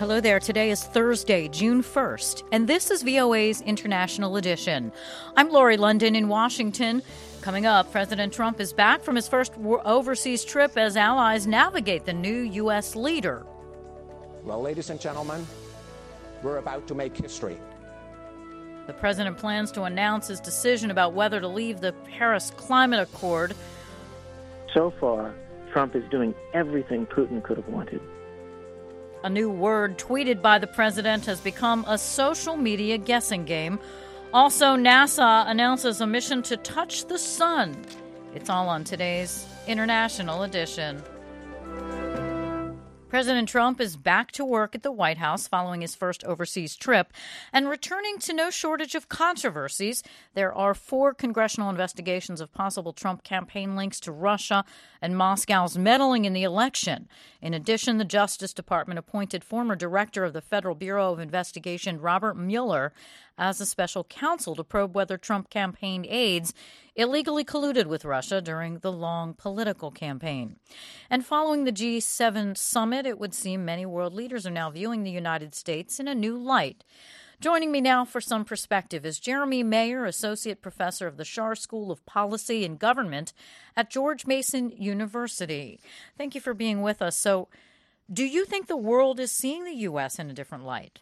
Hello there. Today is Thursday, June 1st, and this is VOA's International Edition. I'm Lori London in Washington. Coming up, President Trump is back from his first overseas trip as allies navigate the new U.S. leader. Well, ladies and gentlemen, we're about to make history. The president plans to announce his decision about whether to leave the Paris Climate Accord. So far, Trump is doing everything Putin could have wanted. A new word tweeted by the president has become a social media guessing game. Also, NASA announces a mission to touch the sun. It's all on today's International Edition. President Trump is back to work at the White House following his first overseas trip and returning to no shortage of controversies. There are 4 congressional investigations of possible Trump campaign links to Russia and Moscow's meddling in the election. In addition, the Justice Department appointed former director of the Federal Bureau of Investigation Robert Mueller as a special counsel to probe whether Trump campaign aides illegally colluded with Russia during the long political campaign. And following the G7 summit, it would seem many world leaders are now viewing the United States in a new light. Joining me now for some perspective is Jeremy Mayer, Associate Professor of the Schar School of Policy and Government at George Mason University. Thank you for being with us. So, do you think the world is seeing the U.S. in a different light?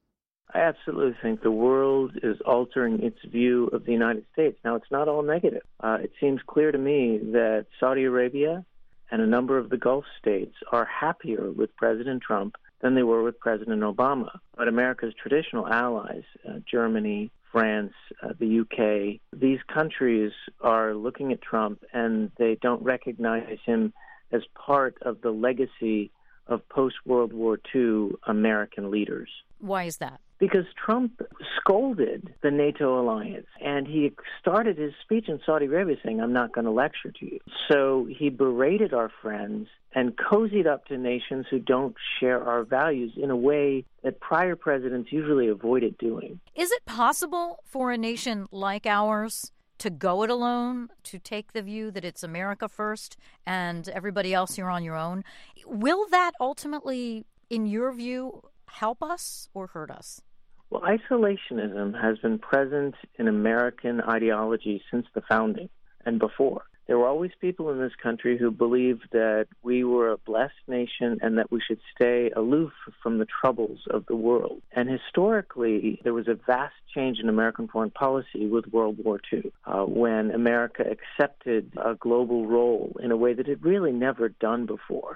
I absolutely think the world is altering its view of the United States. Now, it's not all negative. It seems clear to me that Saudi Arabia and a number of the Gulf states are happier with President Trump than they were with President Obama. But America's traditional allies, Germany, France, the UK, these countries are looking at Trump and they don't recognize him as part of the legacy of post-World War II American leaders. Why is that? Because Trump scolded the NATO alliance, and he started his speech in Saudi Arabia saying, "I'm not going to lecture to you." So he berated our friends and cozied up to nations who don't share our values in a way that prior presidents usually avoided doing. Is it possible for a nation like ours to go it alone, to take the view that it's America first and everybody else you're on your own? Will that ultimately, in your view, help us or hurt us? Well, isolationism has been present in American ideology since the founding and before. There were always people in this country who believed that we were a blessed nation and that we should stay aloof from the troubles of the world. And historically, there was a vast change in American foreign policy with World War II, when America accepted a global role in a way that it really never done before.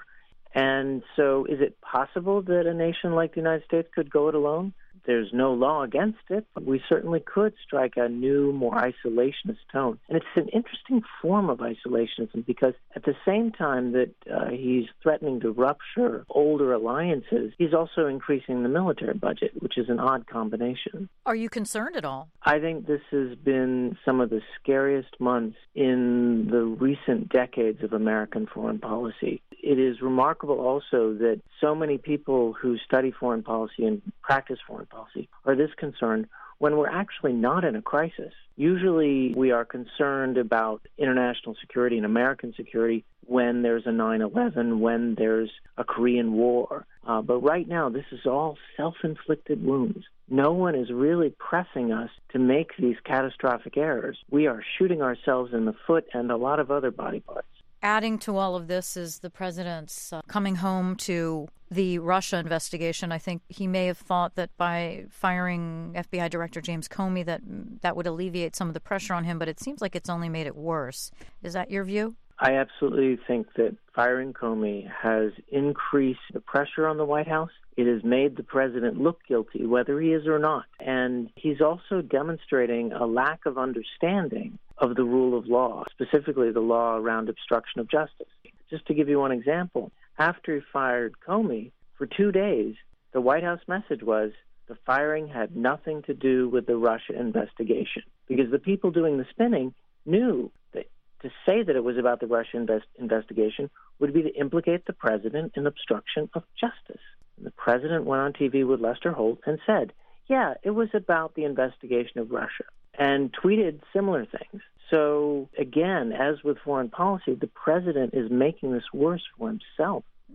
And so is it possible that a nation like the United States could go it alone? There's no law against it, but we certainly could strike a new, more isolationist tone. And it's an interesting form of isolationism because at the same time that he's threatening to rupture older alliances, he's also increasing the military budget, which is an odd combination. Are you concerned at all? I think this has been some of the scariest months in the recent decades of American foreign policy. It is remarkable also that so many people who study foreign policy and practice foreign policy are this concerned when we're actually not in a crisis. Usually we are concerned about international security and American security when there's a 9/11, when there's a Korean War. But right now, this is all self-inflicted wounds. No one is really pressing us to make these catastrophic errors. We are shooting ourselves in the foot and a lot of other body parts. Adding to all of this is the president's coming home to the Russia investigation. I think he may have thought that by firing FBI Director James Comey that would alleviate some of the pressure on him, but it seems like it's only made it worse. Is that your view? I absolutely think that firing Comey has increased the pressure on the White House. It has made the president look guilty, whether he is or not. And he's also demonstrating a lack of understanding of the rule of law, specifically the law around obstruction of justice. Just to give you one example, after he fired Comey, for 2 days, the White House message was the firing had nothing to do with the Russia investigation, because the people doing the spinning knew that to say that it was about the Russia investigation would be to implicate the president in obstruction of justice. And the president went on TV with Lester Holt and said, yeah, it was about the investigation of Russia, and tweeted similar things. So, again, as with foreign policy, the president is making this worse for himself.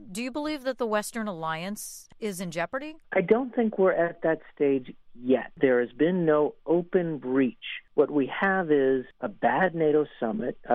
Do you believe that the Western alliance is in jeopardy? I don't think we're at that stage yet. There has been no open breach. What we have is a bad NATO summit. I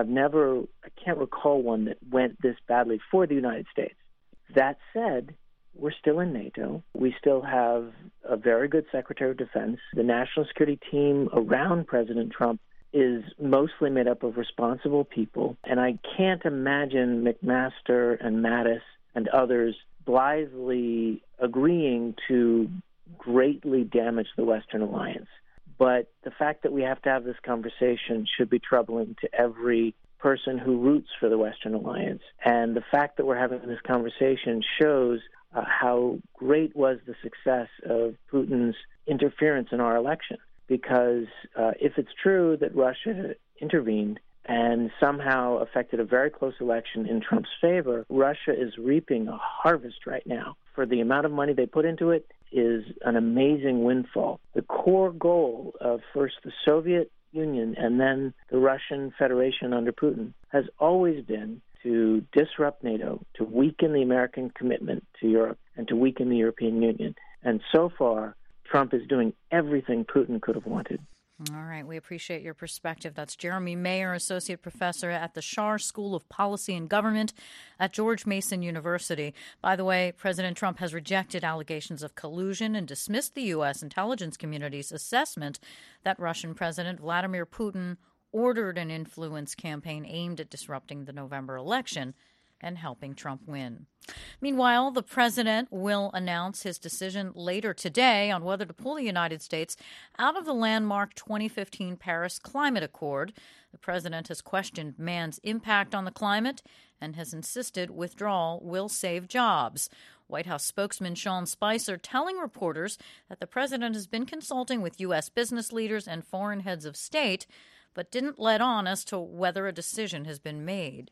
can't recall one that went this badly for the United States. That said, we're still in NATO. We still have a very good Secretary of Defense. The national security team around President Trump is mostly made up of responsible people. And I can't imagine McMaster and Mattis and others blithely agreeing to greatly damage the Western alliance. But the fact that we have to have this conversation should be troubling to every person who roots for the Western alliance. And the fact that we're having this conversation shows how great was the success of Putin's interference in our election. Because if it's true that Russia intervened and somehow affected a very close election in Trump's favor, Russia is reaping a harvest right now. For the amount of money they put into it is an amazing windfall. The core goal of first the Soviet Union and then the Russian Federation under Putin has always been to disrupt NATO, to weaken the American commitment to Europe, and to weaken the European Union. And so far, Trump is doing everything Putin could have wanted. All right. We appreciate your perspective. That's Jeremy Mayer, Associate Professor at the Schar School of Policy and Government at George Mason University. By the way, President Trump has rejected allegations of collusion and dismissed the U.S. intelligence community's assessment that Russian President Vladimir Putin ordered an influence campaign aimed at disrupting the November election and helping Trump win. Meanwhile, the president will announce his decision later today on whether to pull the United States out of the landmark 2015 Paris Climate Accord. The president has questioned man's impact on the climate and has insisted withdrawal will save jobs. White House spokesman Sean Spicer telling reporters that the president has been consulting with U.S. business leaders and foreign heads of state, but didn't let on as to whether a decision has been made.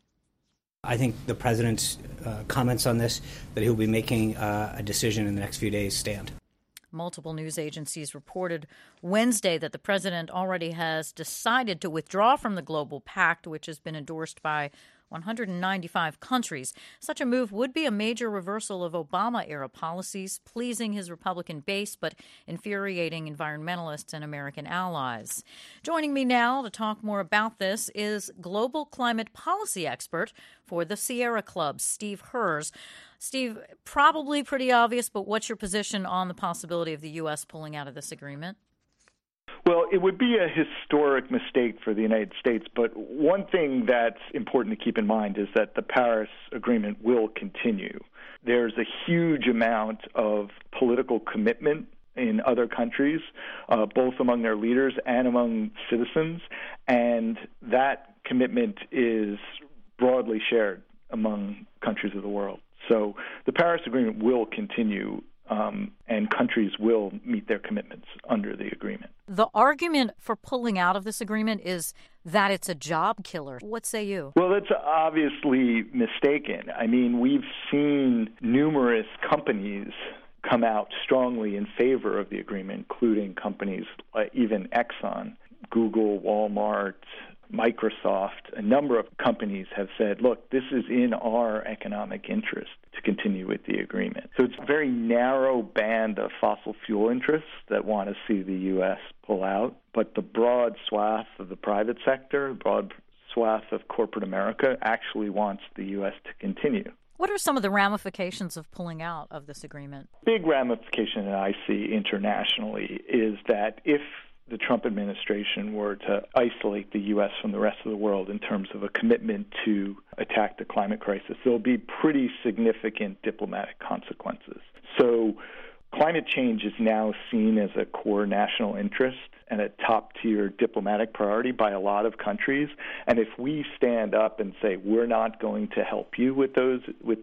I think the president's comments on this, that he'll be making a decision in the next few days, stand. Multiple news agencies reported Wednesday that the president already has decided to withdraw from the global pact, which has been endorsed by 195 countries. Such a move would be a major reversal of Obama-era policies, pleasing his Republican base but infuriating environmentalists and American allies. Joining me now to talk more about this is global climate policy expert for the Sierra Club, Steve Herz. Steve, probably pretty obvious, but what's your position on the possibility of the U.S. pulling out of this agreement? Well, it would be a historic mistake for the United States, but one thing that's important to keep in mind is that the Paris Agreement will continue. There's a huge amount of political commitment in other countries, both among their leaders and among citizens, and that commitment is broadly shared among countries of the world. So the Paris Agreement will continue, and countries will meet their commitments under the agreement. The argument for pulling out of this agreement is that it's a job killer. What say you? Well, that's obviously mistaken. I mean, we've seen numerous companies come out strongly in favor of the agreement, including companies like even Exxon, Google, Walmart, Microsoft. A number of companies have said, look, this is in our economic interest to continue with the agreement. So it's a very narrow band of fossil fuel interests that want to see the U.S. pull out, but the broad swath of the private sector, broad swath of corporate America actually wants the U.S. to continue. What are some of the ramifications of pulling out of this agreement? Big ramification that I see internationally is that if the Trump administration were to isolate the U.S. from the rest of the world in terms of a commitment to attack the climate crisis, there'll be pretty significant diplomatic consequences. So climate change is now seen as a core national interest and a top-tier diplomatic priority by a lot of countries. And if we stand up and say we're not going to help you with those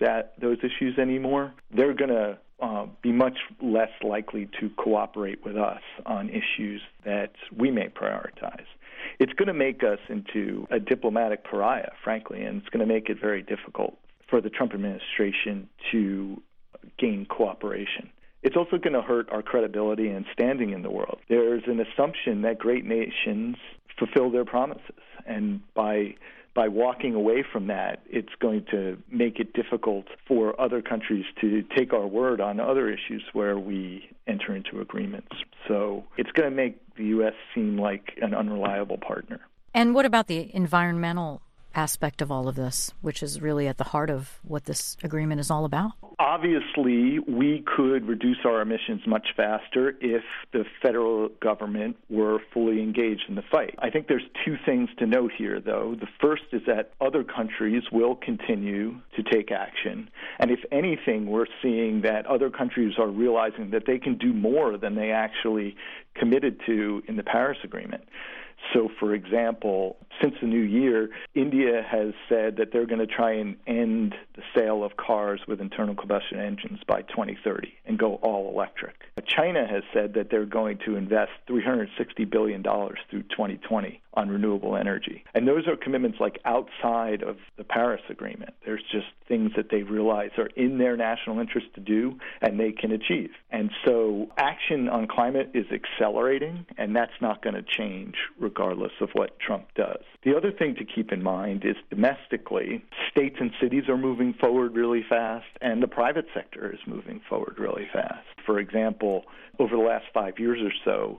issues anymore, they're going to be much less likely to cooperate with us on issues that we may prioritize. It's going to make us into a diplomatic pariah, frankly, and it's going to make it very difficult for the Trump administration to gain cooperation. It's also going to hurt our credibility and standing in the world. There's an assumption that great nations fulfill their promises, and by by walking away from that, it's going to make it difficult for other countries to take our word on other issues where we enter into agreements. So it's going to make the U.S. seem like an unreliable partner. And what about the environmental aspect of all of this, which is really at the heart of what this agreement is all about? Obviously, we could reduce our emissions much faster if the federal government were fully engaged in the fight. I think there's two things to note here, though. The first is that other countries will continue to take action. And if anything, we're seeing that other countries are realizing that they can do more than they actually committed to in the Paris Agreement. So, for example, since the new year, India has said that they're going to try and end the sale of cars with internal combustion engines by 2030 and go all electric. China has said that they're going to invest $360 billion through 2020 on renewable energy. And those are commitments like outside of the Paris Agreement. There's just things that they realize are in their national interest to do and they can achieve. And so action on climate is accelerating, and that's not going to change regardless of what Trump does. The other thing to keep in mind is domestically, states and cities are moving forward really fast, and the private sector is moving forward really fast. For example, over the last 5 years or so,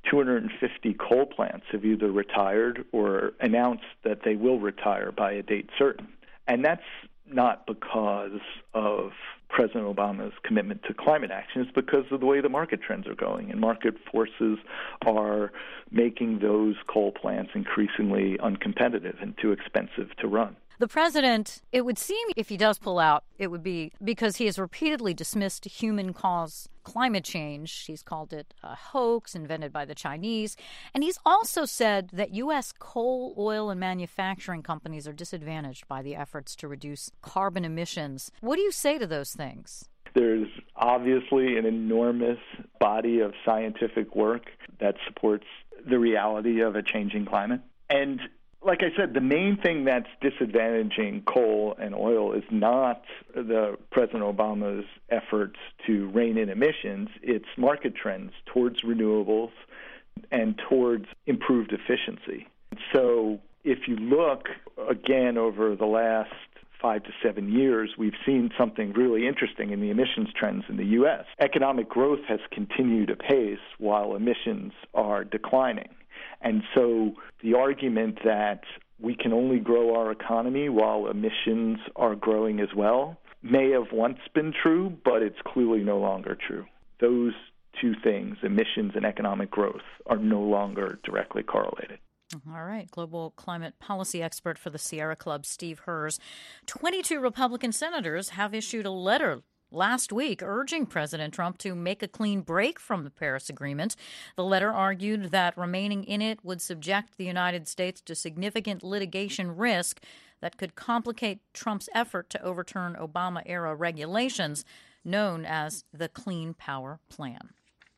250 coal plants have either retired or announced that they will retire by a date certain. And that's not because of President Obama's commitment to climate action. It's because of the way the market trends are going, and market forces are making those coal plants increasingly uncompetitive and too expensive to run. The president, it would seem if he does pull out, it would be because he has repeatedly dismissed human-caused climate change. He's called it a hoax invented by the Chinese. And he's also said that U.S. coal, oil, and manufacturing companies are disadvantaged by the efforts to reduce carbon emissions. What do you say to those things? There's obviously an enormous body of scientific work that supports the reality of a changing climate. And like I said, the main thing that's disadvantaging coal and oil is not the President Obama's efforts to rein in emissions. It's market trends towards renewables and towards improved efficiency. So if you look again over the last 5 to 7 years, we've seen something really interesting in the emissions trends in the U.S. Economic growth has continued apace while emissions are declining. And so the argument that we can only grow our economy while emissions are growing as well may have once been true, but it's clearly no longer true. Those two things, emissions and economic growth, are no longer directly correlated. All right. Global climate policy expert for the Sierra Club, Steve Herz. 22 Republican senators have issued a letter last week urging President Trump to make a clean break from the Paris Agreement. The letter argued that remaining in it would subject the United States to significant litigation risk that could complicate Trump's effort to overturn Obama-era regulations known as the Clean Power Plan.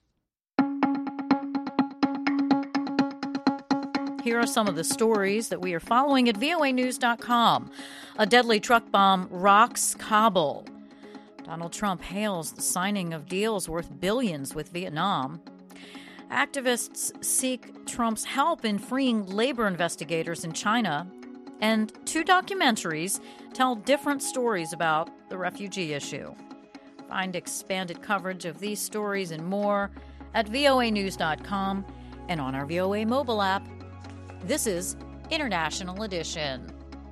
Here are some of the stories that we are following at voanews.com. A deadly truck bomb rocks Kabul. Donald Trump hails the signing of deals worth billions with Vietnam. Activists seek Trump's help in freeing labor investigators in China. And 2 documentaries tell different stories about the refugee issue. Find expanded coverage of these stories and more at voanews.com and on our VOA mobile app. This is International Edition.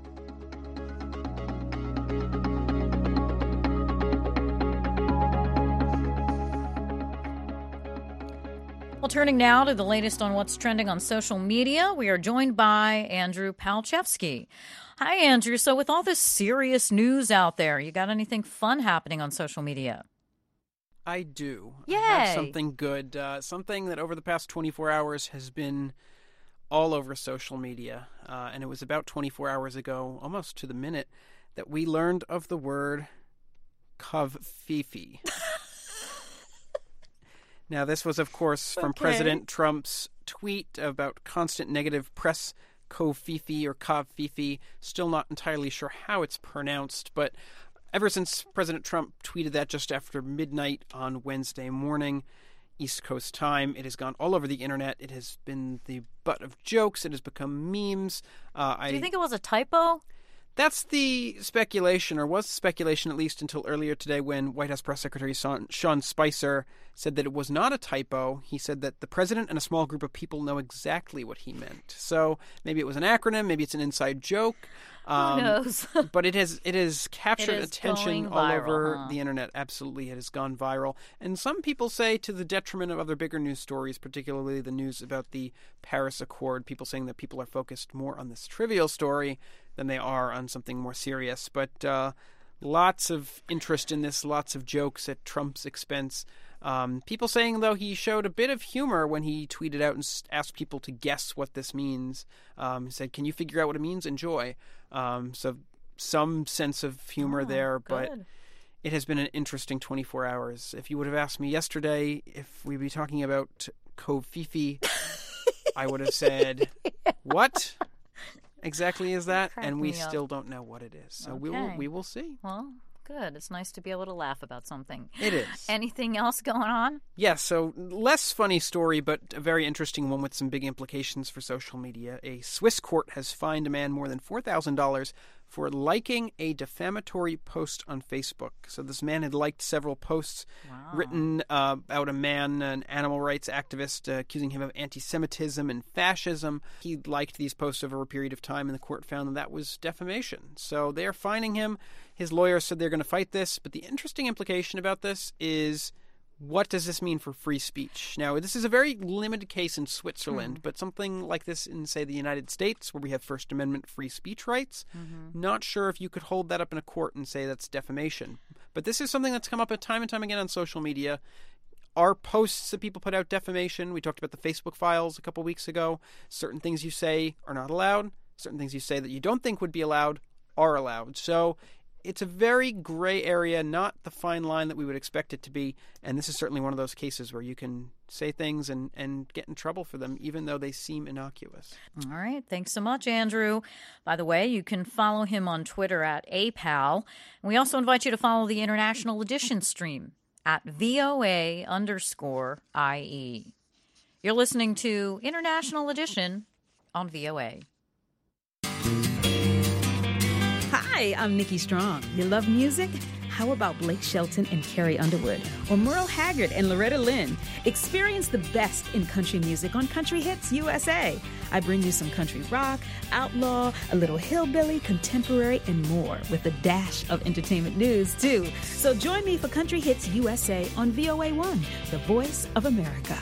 Well, turning now to the latest on what's trending on social media, we are joined by Andrew Palczewski. Hi, Andrew. So with all this serious news out there, you got anything fun happening on social media? I do. Yay! I have something good, something that over the past 24 hours has been all over social media. And it was about 24 hours ago, almost to the minute, that we learned of the word Covfefe. Now, this was, of course, from President Trump's tweet about constant negative press, Covfefe or Covfefe. Still not entirely sure how it's pronounced, but ever since President Trump tweeted that just after midnight on Wednesday morning, East Coast time. It has gone all over the internet. It has been the butt of jokes. It has become memes. Do you think it was a typo? That's the speculation, or was the speculation at least until earlier today when White House Press Secretary Sean Spicer said that it was not a typo. He said that the president and a small group of people know exactly what he meant. So maybe it was an acronym, maybe it's an inside joke. Who knows? But it has captured attention all over huh? the internet. Absolutely, it has gone viral. And some people say to the detriment of other bigger news stories, particularly the news about the Paris Accord, people saying that people are focused more on this trivial story than they are on something more serious. But lots of interest in this, lots of jokes at Trump's expense. People saying, though, he showed a bit of humor when he tweeted out and asked people to guess what this means. He said, "Can you figure out what it means? Enjoy." So some sense of humor there, but it has been an interesting 24 hours. If you would have asked me yesterday if we'd be talking about Cove Fifi, I would have said, "What exactly is that?" And we still don't know what it is. So we will see. Well, good. It's nice to be able to laugh about something. It is. Anything else going on? Yes, so less funny story, but a very interesting one with some big implications for social media. A Swiss court has fined a man more than $4,000 for liking a defamatory post on Facebook. So this man had liked several posts written about a man, an animal rights activist, accusing him of anti-Semitism and fascism. He liked these posts over a period of time, and the court found that that was defamation. So they are fining him. His lawyer said they're going to fight this, but the interesting implication about this is, what does this mean for free speech? Now, this is a very limited case in Switzerland, but something like this in, say, the United States, where we have First Amendment free speech rights, not sure if you could hold that up in a court and say that's defamation. But this is something that's come up time and time again on social media. Are posts that people put out defamation? We talked about the Facebook files a couple weeks ago. Certain things you say are not allowed. Certain things you say that you don't think would be allowed are allowed. So it's a very gray area, not the fine line that we would expect it to be. And this is certainly one of those cases where you can say things and get in trouble for them, even though they seem innocuous. All right. Thanks so much, Andrew. By the way, you can follow him on Twitter at @apal. We also invite you to follow the International Edition stream at VOA_IE. You're listening to International Edition on VOA. Hi, I'm Nikki Strong. You love music? How about Blake Shelton and Carrie Underwood? Or Merle Haggard and Loretta Lynn? Experience the best in country music on Country Hits USA. I bring you some country rock, outlaw, a little hillbilly, contemporary, and more, with a dash of entertainment news, too. So join me for Country Hits USA on VOA1, the voice of America.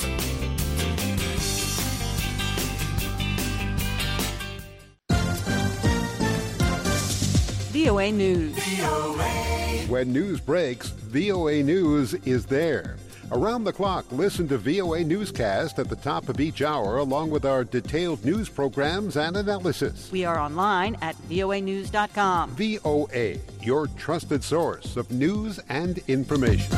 VOA News. When news breaks, VOA News is there. Around the clock, listen to VOA Newscast at the top of each hour, along with our detailed news programs and analysis. We are online at voanews.com. VOA, your trusted source of news and information.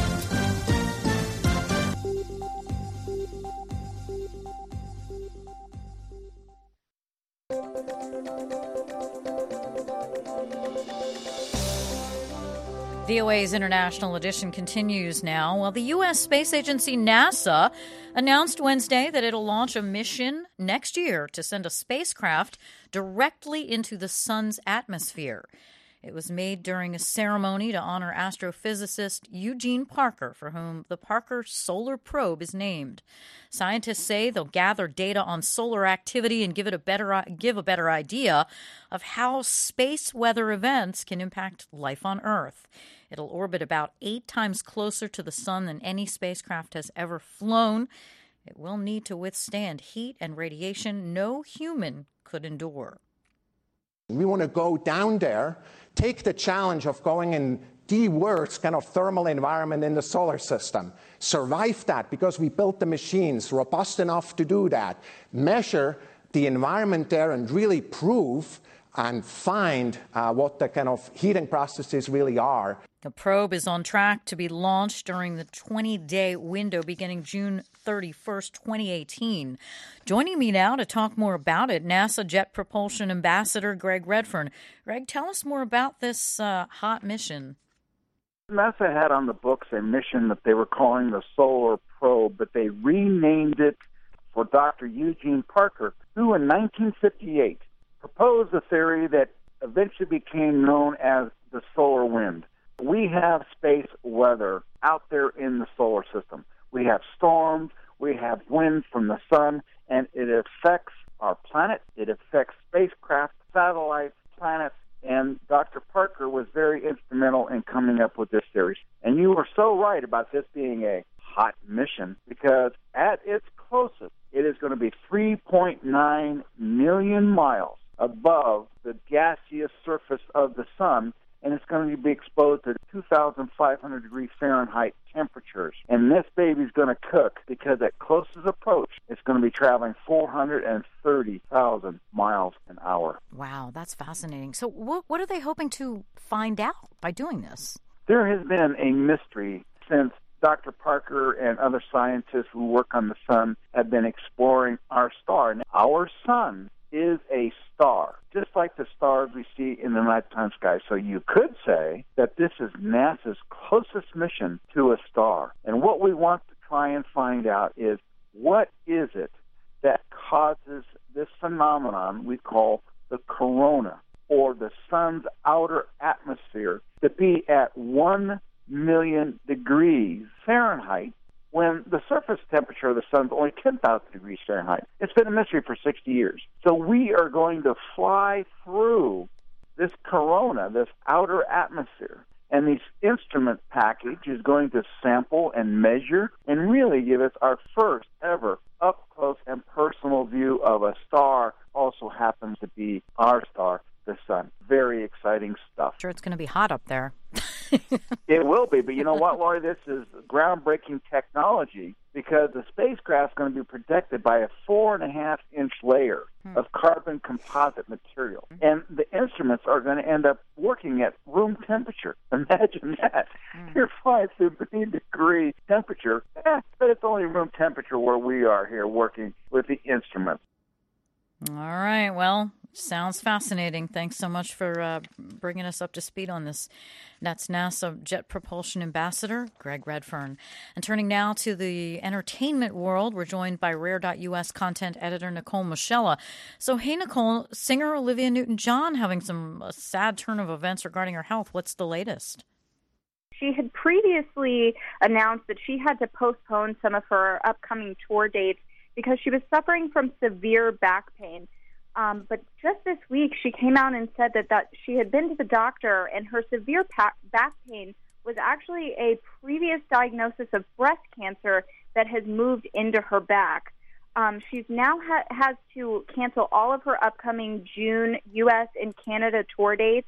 VOA's International Edition continues now. Well, the U.S. space agency NASA announced Wednesday that it'll launch a mission next year to send a spacecraft directly into the sun's atmosphere. It was made during a ceremony to honor astrophysicist Eugene Parker, for whom the Parker Solar Probe is named. Scientists say they'll gather data on solar activity and give a better idea of how space weather events can impact life on Earth. It'll orbit about 8 times closer to the sun than any spacecraft has ever flown. It will need to withstand heat and radiation no human could endure. We want to go down there, take the challenge of going in the worst kind of thermal environment in the solar system, survive that because we built the machines robust enough to do that, measure the environment there and really prove and find what the kind of heating processes really are. The probe is on track to be launched during the 20-day window beginning June 31st, 2018. Joining me now to talk more about it, NASA Jet Propulsion Ambassador Greg Redfern. Greg, tell us more about this hot mission. NASA had on the books a mission that they were calling the Solar Probe, but they renamed it for Dr. Eugene Parker, who in 1958 proposed a theory that eventually became known as the solar wind. We have space weather out there in the solar system. We have storms, we have wind from the sun, and it affects our planet, it affects spacecraft, satellites, planets, and Dr. Parker was very instrumental in coming up with this theory. And you were so right about this being a hot mission, because at its closest, it is going to be 3.9 million miles above the gaseous surface of the sun, and it's going to be exposed to 2,500 degrees Fahrenheit temperatures. And this baby's going to cook because at closest approach, it's going to be traveling 430,000 miles an hour. Wow, that's fascinating. So what are they hoping to find out by doing this? There has been a mystery since Dr. Parker and other scientists who work on the sun have been exploring our star. And our sun is a star, just like the stars we see in the nighttime sky. So you could say that this is NASA's closest mission to a star. And what we want to try and find out is, what is it that causes this phenomenon we call the corona, or the sun's outer atmosphere, to be at 1 million degrees Fahrenheit when the surface temperature of the sun is only 10,000 degrees Fahrenheit. It's been a mystery for 60 years. So we are going to fly through this corona, this outer atmosphere, and this instrument package is going to sample and measure and really give us our first ever up-close and personal view of a star, also happens to be our star, the sun. Very exciting stuff. Sure, it's going to be hot up there. It will be, but you know what, Lori? This is groundbreaking technology because the spacecraft is going to be protected by a 4.5-inch layer of carbon composite material. And the instruments are going to end up working at room temperature. Imagine that. You're flying through degree temperature, but it's only room temperature where we are here working with the instruments. All right. Well, sounds fascinating. Thanks so much for bringing us up to speed on this. That's NASA Jet Propulsion Ambassador Greg Redfern. And turning now to the entertainment world, we're joined by Rare.us content editor Nicole Moschella. So, hey, Nicole, singer Olivia Newton-John having some sad turn of events regarding her health. What's the latest? She had previously announced that she had to postpone some of her upcoming tour dates because she was suffering from severe back pain. But just this week, she came out and said that she had been to the doctor, and her severe back pain was actually a previous diagnosis of breast cancer that has moved into her back. She's now has to cancel all of her upcoming June U.S. and Canada tour dates,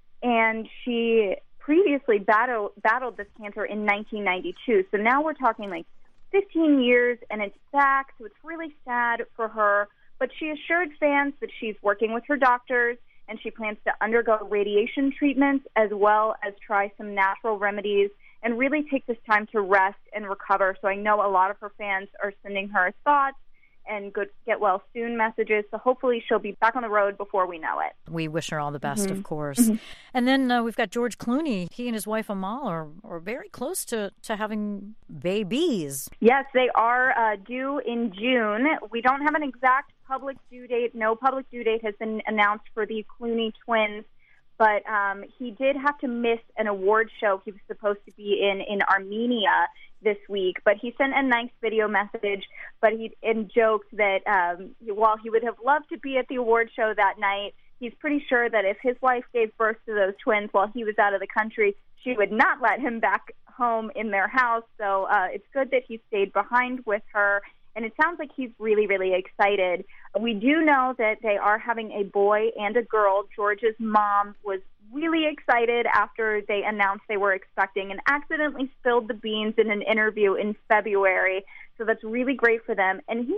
and she previously battled this cancer in 1992. So now we're talking like 15 years, and it's back, so it's really sad for her. But she assured fans that she's working with her doctors, and she plans to undergo radiation treatments as well as try some natural remedies and really take this time to rest and recover. So I know a lot of her fans are sending her thoughts and good get well soon messages. So hopefully she'll be back on the road before we know it. We wish her all the best, of course. And then we've got George Clooney. He and his wife Amal are very close to having babies. Yes, they are due in June. We don't have an exact public due date. No public due date has been announced for the Clooney twins, but he did have to miss an award show he was supposed to be in Armenia this week. But he sent a nice video message, but he joked that while he would have loved to be at the award show that night, he's pretty sure that if his wife gave birth to those twins while he was out of the country, she would not let him back home in their house. So it's good that he stayed behind with her. And it sounds like he's really, really excited. We do know that they are having a boy and a girl. George's mom was really excited after they announced they were expecting and accidentally spilled the beans in an interview in February. So that's really great for them. And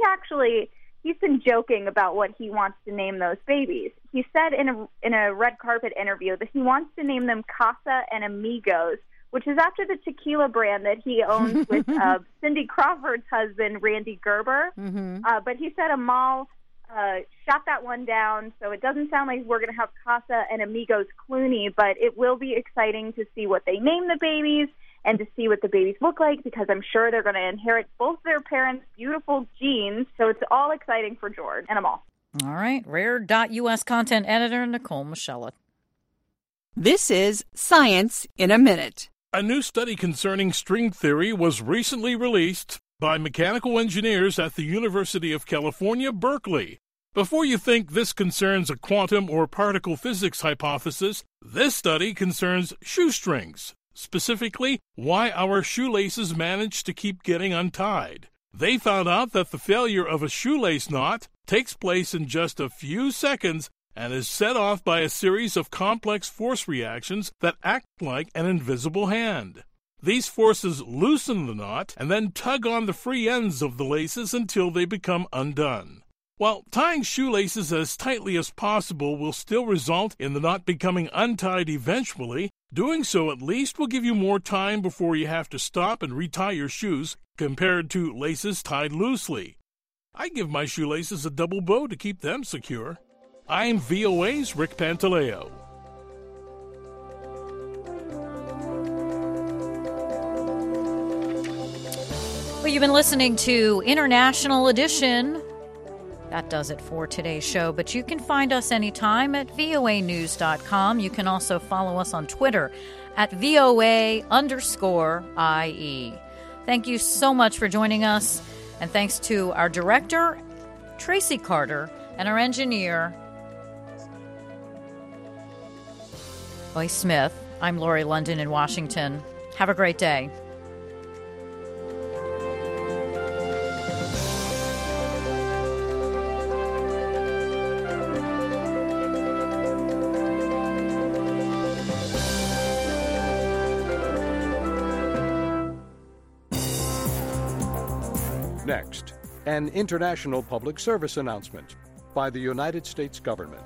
he's been joking about what he wants to name those babies. He said in a red carpet interview that he wants to name them Casa and Amigos, which is after the tequila brand that he owns with Cindy Crawford's husband, Randy Gerber. But he said Amal shot that one down, so it doesn't sound like we're going to have Casa and Amigos Clooney, but it will be exciting to see what they name the babies and to see what the babies look like, because I'm sure they're going to inherit both their parents' beautiful genes. So it's all exciting for George and Amal. All right. Rare.us content editor Nicole Michella. This is Science in a Minute. A new study concerning string theory was recently released by mechanical engineers at the University of California, Berkeley. Before you think this concerns a quantum or particle physics hypothesis, this study concerns shoestrings, specifically why our shoelaces manage to keep getting untied. They found out that the failure of a shoelace knot takes place in just a few seconds and is set off by a series of complex force reactions that act like an invisible hand. These forces loosen the knot and then tug on the free ends of the laces until they become undone. While tying shoelaces as tightly as possible will still result in the knot becoming untied eventually, doing so at least will give you more time before you have to stop and retie your shoes compared to laces tied loosely. I give my shoelaces a double bow to keep them secure. I'm VOA's Rick Pantaleo. Well, you've been listening to International Edition. That does it for today's show, but you can find us anytime at voanews.com. You can also follow us on Twitter at VOA_IE. Thank you so much for joining us, and thanks to our director, Tracy Carter, and our engineer, Roy Smith. I'm Lori London in Washington. Have a great day. Next, an international public service announcement by the United States government.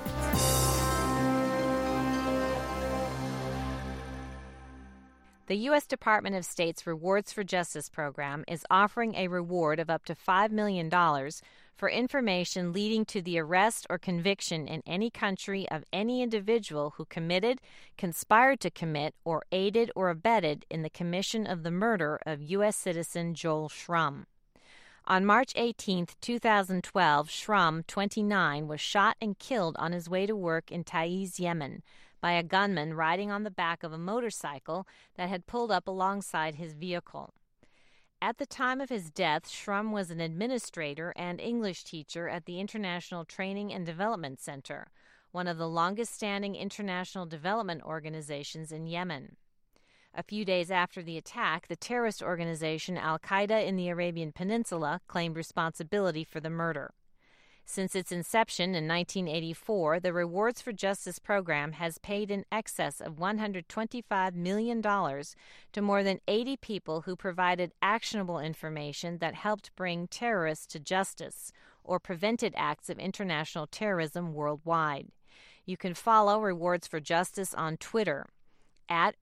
The U.S. Department of State's Rewards for Justice program is offering a reward of up to $5 million for information leading to the arrest or conviction in any country of any individual who committed, conspired to commit, or aided or abetted in the commission of the murder of U.S. citizen Joel Shrum. On March 18, 2012, Shrum, 29, was shot and killed on his way to work in Taiz, Yemen, by a gunman riding on the back of a motorcycle that had pulled up alongside his vehicle. At the time of his death, Shrum was an administrator and English teacher at the International Training and Development Center, one of the longest-standing international development organizations in Yemen. A few days after the attack, the terrorist organization Al-Qaeda in the Arabian Peninsula claimed responsibility for the murder. Since its inception in 1984, the Rewards for Justice program has paid in excess of $125 million to more than 80 people who provided actionable information that helped bring terrorists to justice or prevented acts of international terrorism worldwide. You can follow Rewards for Justice on Twitter at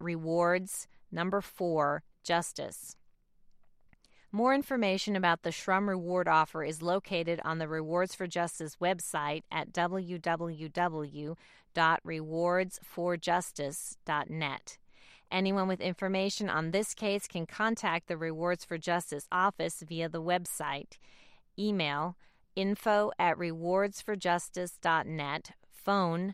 rewards4justice. More information about the Shrum Reward offer is located on the Rewards for Justice website at www.rewardsforjustice.net. Anyone with information on this case can contact the Rewards for Justice office via the website. Email info@rewardsforjustice.net, phone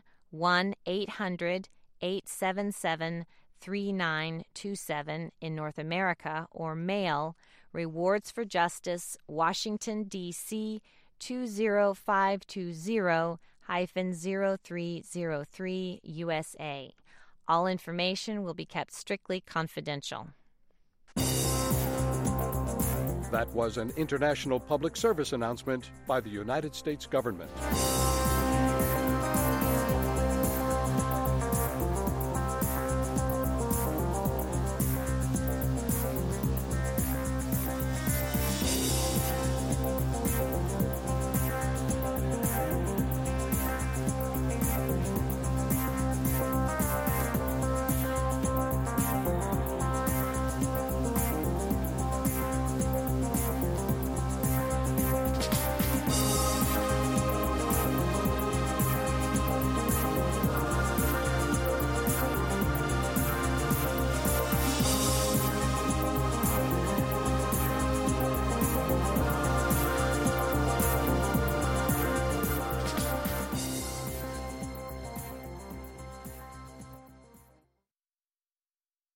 1-800-877-3927 in North America, or mail Rewards for Justice, Washington, D.C. 20520-0303, USA. All information will be kept strictly confidential. That was an international public service announcement by the United States government.